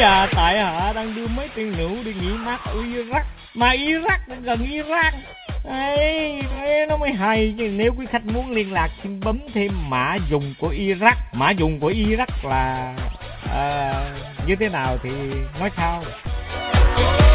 à, tại hạ đang đưa mấy tiên nữ đi nghỉ mát ở Iraq, mà Iraq gần Iran. Ê, nó mới hay chứ. Nếu quý khách muốn liên lạc xin bấm thêm mã dùng của Iraq. Mã dùng của Iraq là như thế nào thì nói sau.